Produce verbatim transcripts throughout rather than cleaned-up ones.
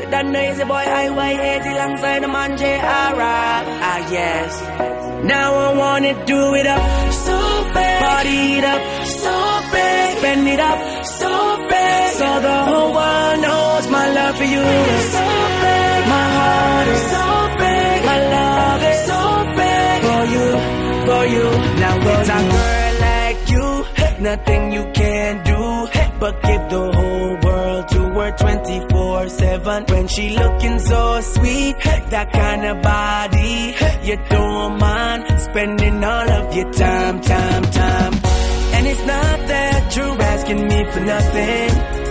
That noisy boy I Y eighty alongside the man J R. Ah yes. Now I wanna do it up so big, party it up so big, spend it up so big, so the whole world knows my love for you is so big, my heart is so big, my love is so big for you, for you. Now with a girl like you, nothing you can do but give the whole world to her twenty-four seven. When she looking so sweet, that kind of body, you don't mind spending all of your time, time, time. And it's not that you're asking me for nothing,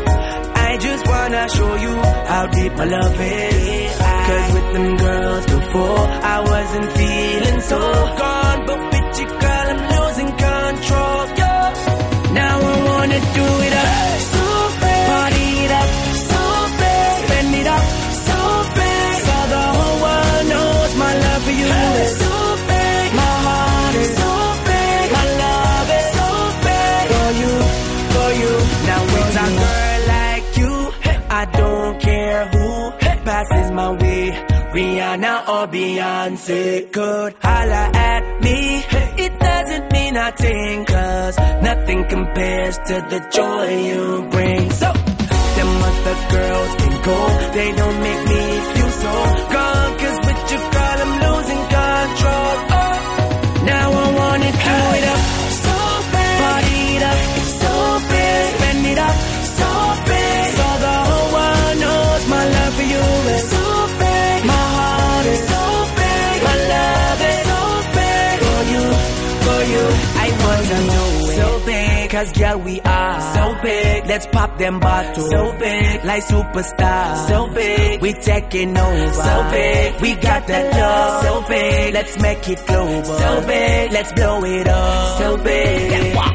I just wanna show you how deep my love is. Cause with them girls before, I wasn't feeling so gone, but with you girl I'm losing control, yo. Now I wanna do it up so big, party it up so big, spend it up so big, so the whole world knows my love for you is so big, my heart is so big, my love is so big for you, for you. Now with a girl like you, I don't care who passes my way, Rihanna or Beyonce could holla at me. It doesn't mean nothing, cause nothing compares to the joy you bring. So, them other girls can go, they don't make me feel so gone, cause with your girl I'm losing control. Oh, now I wanna do it up so big, party it up so big, spend it up so big, so the whole world knows my love for you is so big, my heart is so big, my love is so big for you, for you. I wanna know it so big, cause girl we are so big. Let's pop them bottles so big, like superstars so big. We taking over so big, we got that love so big. Let's make it global so big, let's blow it up so big. Yeah.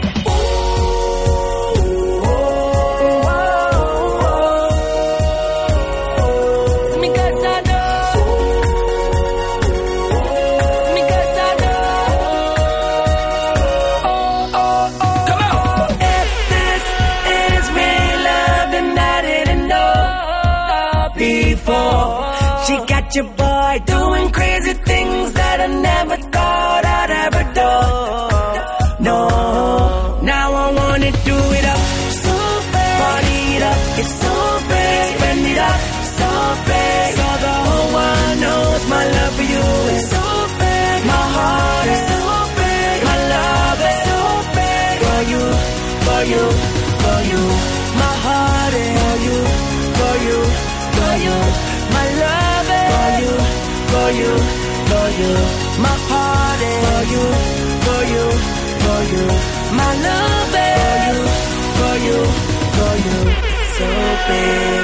She got your boy doing crazy things that I never thought I'd ever do. No, now I wanna do it up so big, party it up, it's so big, spend it up so big, so the whole world knows my love for you is so big, my heart is so big, my love is so big for you, for you, for you. My heart is for you, for you, for you. My love is for you, for you, for you. My heart is for you, for you, for you. My love is for you, for you, for you. So big.